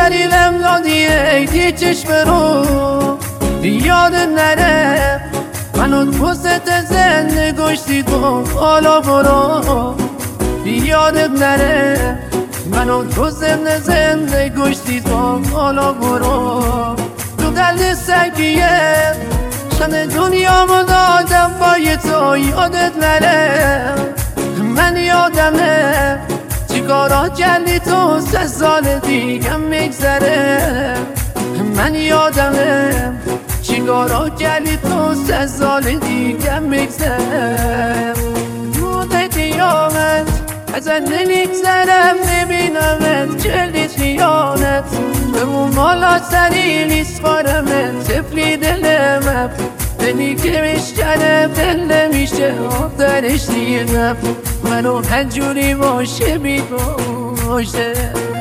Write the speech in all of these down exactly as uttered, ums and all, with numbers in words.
دلیلم دادی ای چشم رو یادت نره منو پوست زنده گشتی تو حالا برو یادت نره منو تو زنده زنده گشتی تو حالا برو تو دل سگیه شن دنیامو دادم با تو یادت نره من یادمه چیکارا کردی تو سه سال دیگم میگذره من یادمه چیکارا کردی تو سه سال دیگم میگذره روز قیامت ازت نمیگذرم نبینمت کردی خیانت بمون مالا سری نیست بارمت تفلی دلمم دلی که میشکنه دل نمیشه آفترش دیرم منو هنجوری باشه بی باشه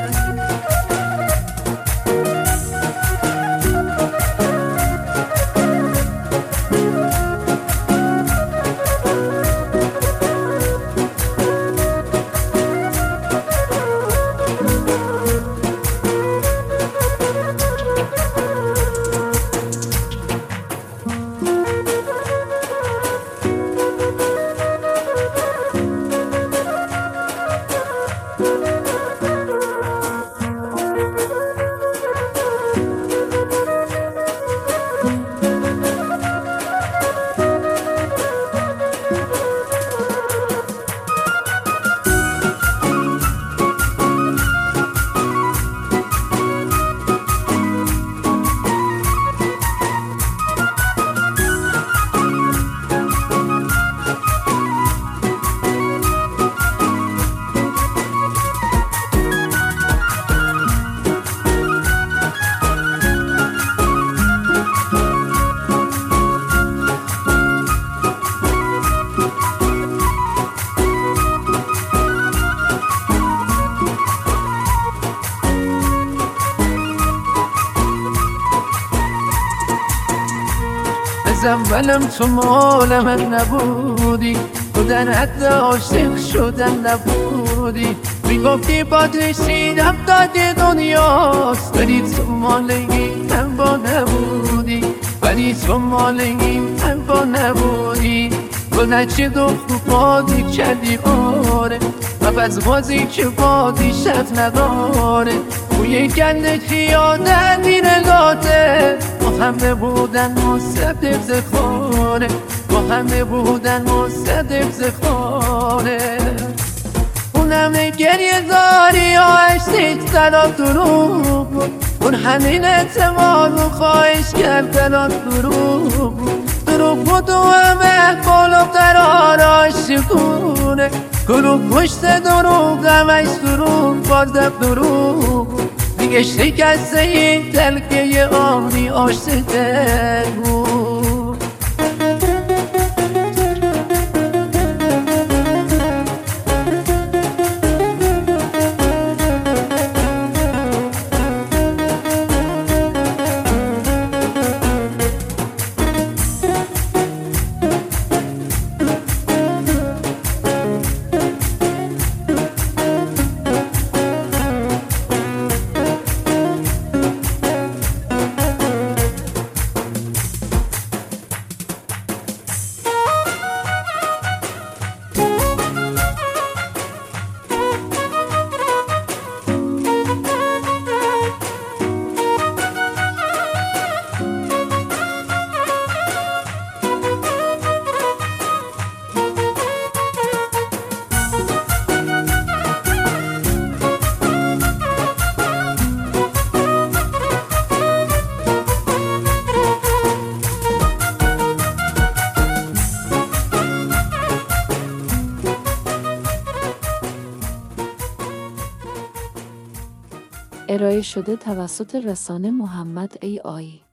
از اولم تو مال من نبودی تو در حد عاشق شدن نبودی میگفتی باد رسیدم داد دنیاست ولی تو مال این من با نبودی ولی تو مال این من با نبودی گل نچه دو خوب بادی کردی آره و بز بازی که بادی شد نداره بوی گنده خیانت میره لاته با همه بودن مصدق زخاره با همه بودن مصدق زخاره اونم گریه داری یا عشقیت دلات دروغ بود اون همین اعتماد و خواهش کرد دلات دروغ بود دروغ بود و همه بالا قرار عاشقونه گروه پشت دروغ همش دروغ بازم دروغ دیگه شکسته این دلگه آبی عاشقه بود ارائه شده توسط رسانه محمد ای آی